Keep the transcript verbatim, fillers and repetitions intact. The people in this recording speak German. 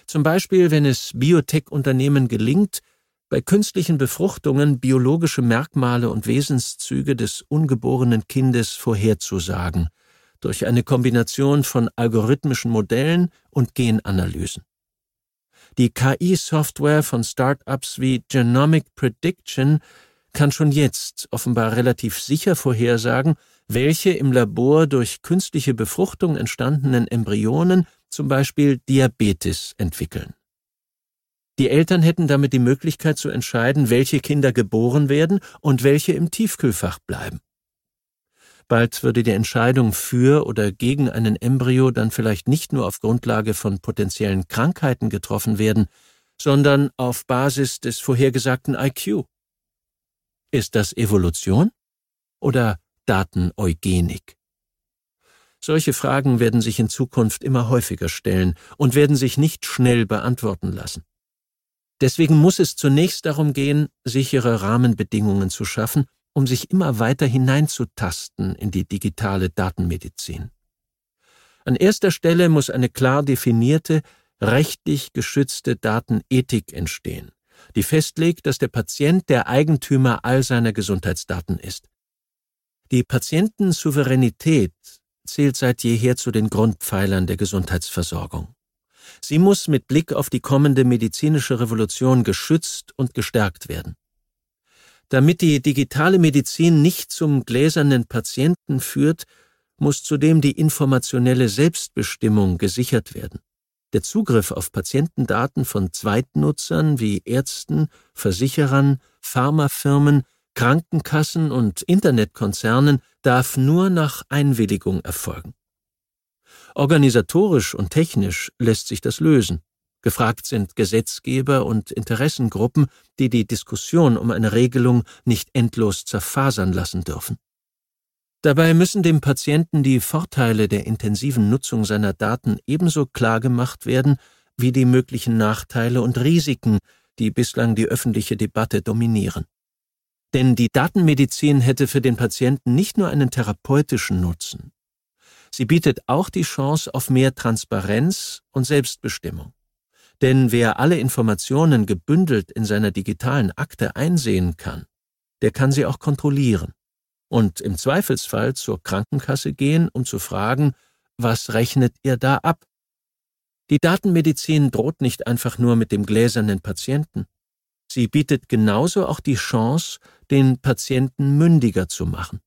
Zum Beispiel, wenn es Biotech-Unternehmen gelingt, bei künstlichen Befruchtungen biologische Merkmale und Wesenszüge des ungeborenen Kindes vorherzusagen, durch eine Kombination von algorithmischen Modellen und Genanalysen. Die K I-Software von Start-ups wie Genomic Prediction kann schon jetzt offenbar relativ sicher vorhersagen, welche im Labor durch künstliche Befruchtung entstandenen Embryonen zum Beispiel Diabetes entwickeln. Die Eltern hätten damit die Möglichkeit zu entscheiden, welche Kinder geboren werden und welche im Tiefkühlfach bleiben. Bald würde die Entscheidung für oder gegen einen Embryo dann vielleicht nicht nur auf Grundlage von potenziellen Krankheiten getroffen werden, sondern auf Basis des vorhergesagten I Q. Ist das Evolution oder Dateneugenik? Solche Fragen werden sich in Zukunft immer häufiger stellen und werden sich nicht schnell beantworten lassen. Deswegen muss es zunächst darum gehen, sichere Rahmenbedingungen zu schaffen, um sich immer weiter hineinzutasten in die digitale Datenmedizin. An erster Stelle muss eine klar definierte, rechtlich geschützte Datenethik entstehen, die festlegt, dass der Patient der Eigentümer all seiner Gesundheitsdaten ist. Die Patientensouveränität zählt seit jeher zu den Grundpfeilern der Gesundheitsversorgung. Sie muss mit Blick auf die kommende medizinische Revolution geschützt und gestärkt werden. Damit die digitale Medizin nicht zum gläsernen Patienten führt, muss zudem die informationelle Selbstbestimmung gesichert werden. Der Zugriff auf Patientendaten von Zweitnutzern wie Ärzten, Versicherern, Pharmafirmen, Krankenkassen und Internetkonzernen darf nur nach Einwilligung erfolgen. Organisatorisch und technisch lässt sich das lösen. Gefragt sind Gesetzgeber und Interessengruppen, die die Diskussion um eine Regelung nicht endlos zerfasern lassen dürfen. Dabei müssen dem Patienten die Vorteile der intensiven Nutzung seiner Daten ebenso klar gemacht werden wie die möglichen Nachteile und Risiken, die bislang die öffentliche Debatte dominieren. Denn die Datenmedizin hätte für den Patienten nicht nur einen therapeutischen Nutzen. Sie bietet auch die Chance auf mehr Transparenz und Selbstbestimmung. Denn wer alle Informationen gebündelt in seiner digitalen Akte einsehen kann, der kann sie auch kontrollieren und im Zweifelsfall zur Krankenkasse gehen, um zu fragen, was rechnet ihr da ab? Die Datenmedizin droht nicht einfach nur mit dem gläsernen Patienten. Sie bietet genauso auch die Chance, den Patienten mündiger zu machen.